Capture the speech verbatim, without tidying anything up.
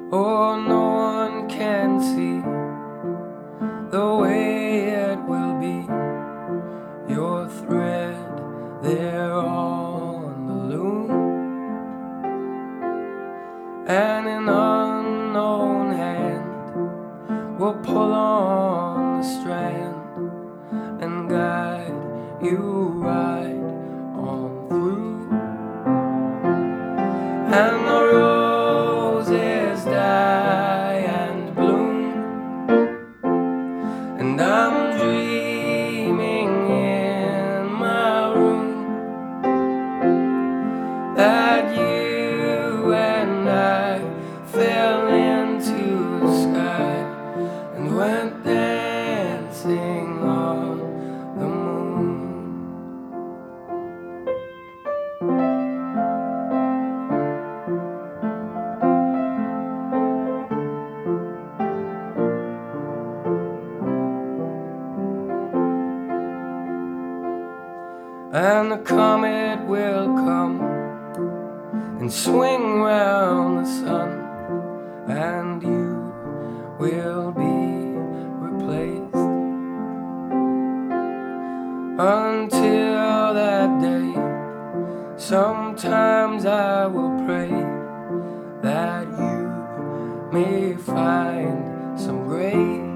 Oh, no one can see the way it will be. Your thread there on the loom, and an unknown hand will pull on the strand and guide you right on through. And the roses die and bloom, and I'm dreaming in my room that you and I fell into the sky and went dancing on the moon. And the comet will come and swing round the sun, and you will be replaced. Until that day, sometimes I will pray that you may find some grace.